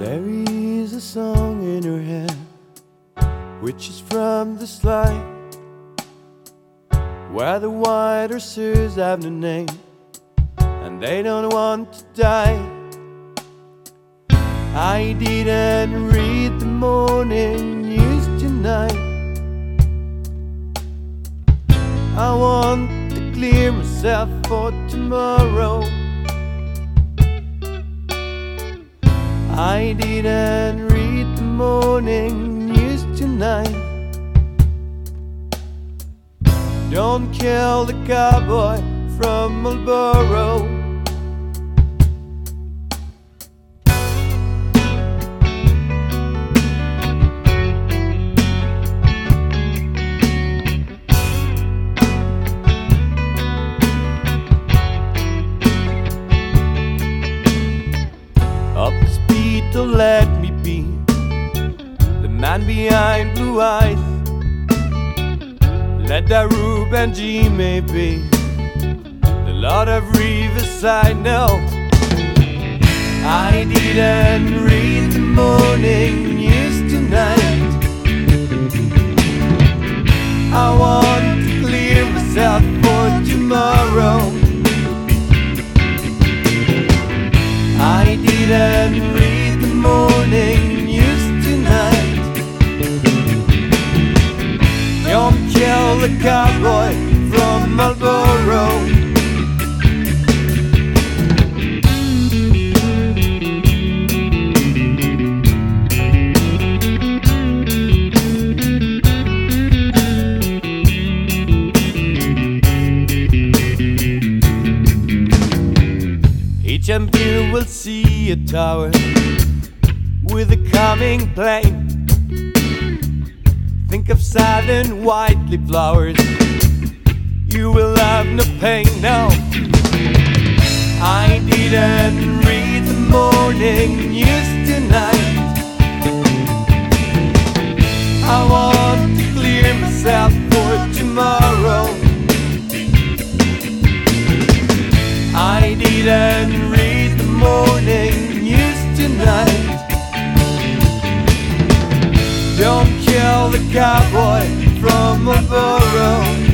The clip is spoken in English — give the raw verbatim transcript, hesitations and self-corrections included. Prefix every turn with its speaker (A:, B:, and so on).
A: There is a song in her head, which is from the slide, where the white horses have no name and they don't want to die. I didn't read the morning news tonight. I want to clear myself for tomorrow. I didn't read the morning news tonight. Don't kill the cowboy from Marlboro. Up the speed, don't let me be the man behind blue eyes. Let that Reuben G may be the Lord of Riverside. No, I didn't read the morning news tonight. I want to clear myself for tomorrow. I didn't read the morning news tonight. Don't kill the cowboy from Marlboro. Each of you will see a tower with a coming plane. Think of silent white leaf flowers, you will have no pain. No, I didn't read the morning news tonight. I want to clear myself for tomorrow. I didn't read the morning news tonight. Don't kill the cowboy from Marlboro.